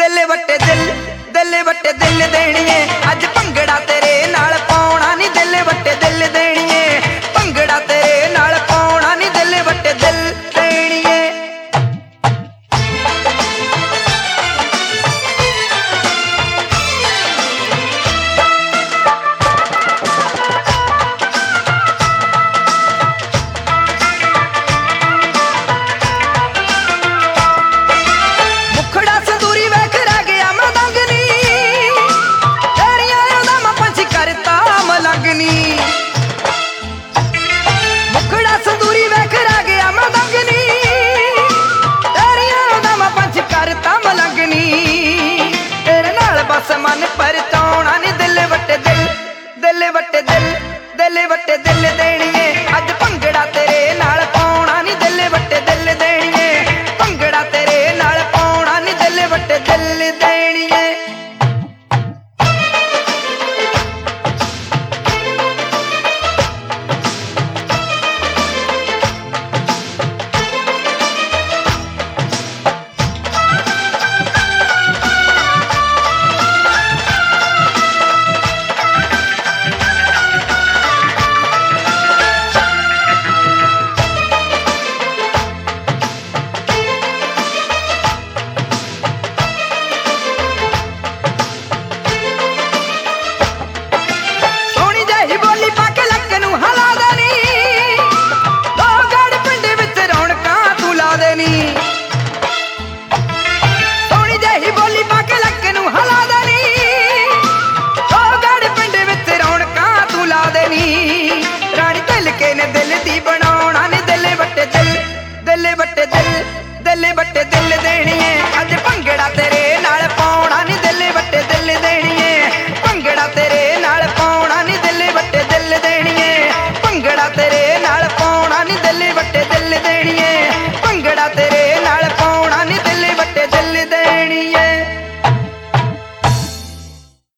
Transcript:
दिल वट्टे दिल देणीए अज भंगड़ा तेरे नाल पाउणा नी दिल वट्टे दिल देणीए भंगड़ा तेरे नाल पाउणा नी दिल वट्टे दिल देणीए। मुखड़ा संदूरी वेख रह गया मदंगनी तेरिया दा मैं पंछ करता मलंगनी तेरे नाल बस मन परचाउणा नी दिल वट्टे दिल वट्टे दिल वट्टे दिल देणीए अज भंगड़ा तेरे नाल पाउणा नी दिल वट्टे दिल देणीए भंगड़ा तेरे नाल पाउणा नी दिल वट्टे दिल देणीए। सोनी जही बोली पाके लक नू हला देनी ओ गड़ पिंड विच रौणकां तू ला देनी रानी दिल के ने दिल दी बनाउणा ने दिल वट्टे दिल देणीए अज भंगड़ा तेरे नाल पाउणा नी दिल वट्टे दिल देणीए भंगड़ा तेरे नाल पाउणा नी दिल वट्टे दिल देणीए भंगड़ा तेरे नाल पाउणा नी दिल वट्टे दिल देणीए भंगड़ा तेरे नाल पाउणा नी दिल वट्टे दिल देणीए।